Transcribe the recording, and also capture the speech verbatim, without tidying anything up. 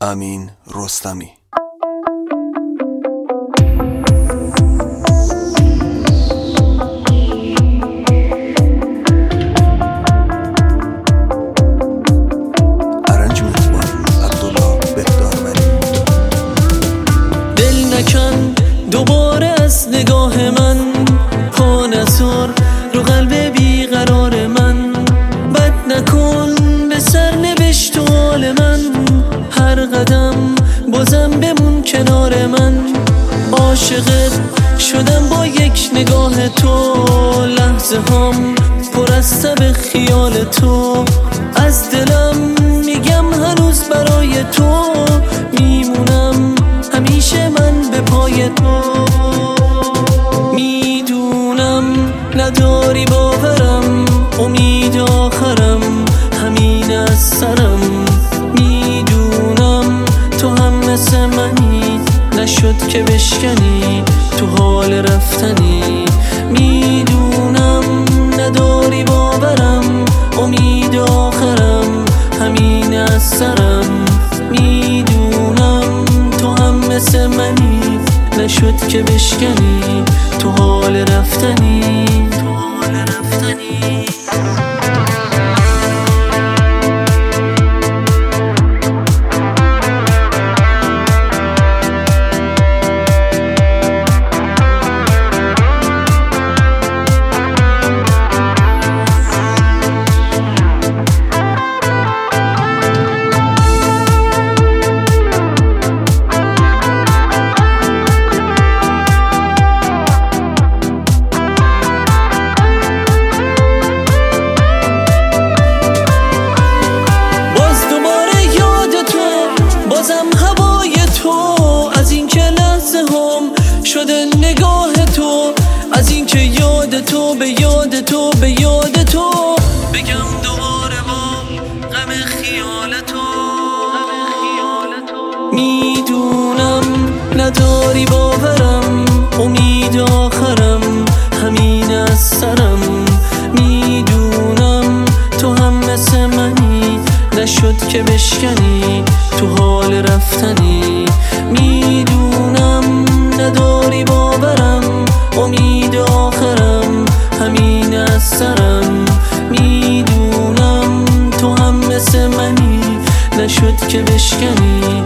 امین رستمی. دوباره از نگاه من پا نذار رو قلب بیقرار من، بد نکن به سرنوشت و حال من، هر قدم بازم بمون کنار من. عاشقت شدم با یک نگاه تو، لحظه هام پر از تب خیال تو، از دلم میگم هنوز برای تو میمونم همیشه من به پای تو. میدونم نداری باورم، امید آخرم همین از سرم. میدونم تو هم مثل منی، نشد که بشکنی تو حال رفتنی. میدونم نداری باورم، امید آخرم همین از سرم. میدونم تو هم مثل منی، نشد که بشکنی تو حال رفتنی، تو حال رفتنی. شده نگاه تو، از این که یاد تو به یاد تو به یاد تو بگم دوباره با غم خیال تو. میدونم نداری باورم، امید آخرم همین از سرم. میدونم تو هم مثل منی، نشد که بشکنی تو حال رفتنی. میدونم نداری باورم، امید آخرم همین از سرم. میدونم تو هم مثل منی، نشد که بشکنی